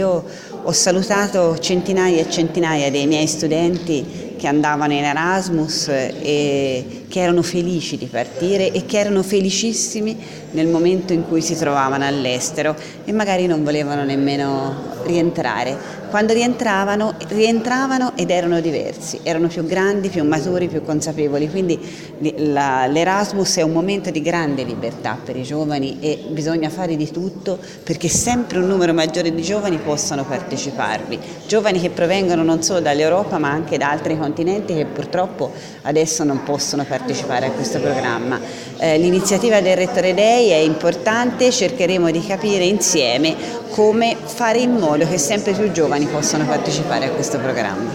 Io ho salutato centinaia e centinaia dei miei studenti che andavano in Erasmus e che erano felici di partire e che erano felicissimi nel momento in cui si trovavano all'estero e magari non volevano nemmeno rientrare. Quando rientravano ed erano diversi, erano più grandi, più maturi, più consapevoli, quindi l'Erasmus è un momento di grande libertà per i giovani e bisogna fare di tutto perché sempre un numero maggiore di giovani possano parteciparvi, giovani che provengono non solo dall'Europa ma anche da altri continenti che purtroppo adesso non possono partecipare a questo programma. L'iniziativa del Rettore Dei è importante, cercheremo di capire insieme come fare in modo che sempre più giovani possano partecipare a questo programma.